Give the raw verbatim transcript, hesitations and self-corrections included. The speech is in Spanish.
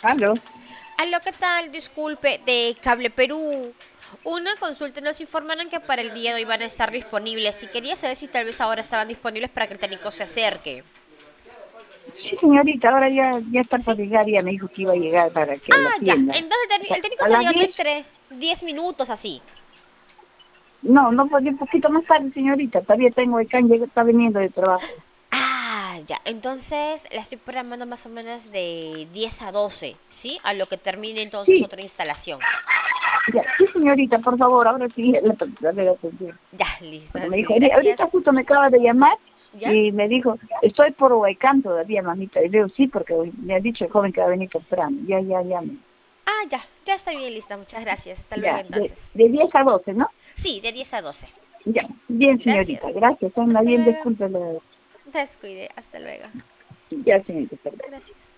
Aló. Aló, ¿qué tal? Disculpe, de Cable Perú. Una consulta nos informaron que para el día de hoy van a estar disponibles y quería saber si tal vez ahora estaban disponibles para que el técnico se acerque. Sí, señorita, ahora ya, ya está ¿Sí? por llegar, ya me dijo que iba a llegar para que la Ah, ya. atienda. Entonces el técnico el técnico A está las llegando diez. entre diez minutos así. No, no podía un poquito más tarde, señorita, todavía tengo el can, llega- está viniendo de trabajo. Ah, ya. Entonces la estoy programando más o menos de diez a doce, ¿sí? A lo que termine entonces Sí, otra instalación. ya, sí, señorita, por favor, ahora sí, la, la, la atención. Ya, listo, Porque me dijo, sí, "Oye, ahorita gracias. justo me acaba de llamar ¿Ya? y me dijo, estoy por Huaycán todavía, mamita. Y le digo, sí, porque hoy me ha dicho el joven que va a venir temprano. Ya, ya, ya. me- Ah, ya. Ya está bien lista. Muchas gracias. Hasta luego Ya, de, entonces. de diez a doce, ¿no? Sí, de diez a doce. Ya, bien, señorita, Gracias. gracias. Anda Hasta bien, luego. discúlpela. Descuide. Hasta luego. Ya, señorita, perdón. Gracias.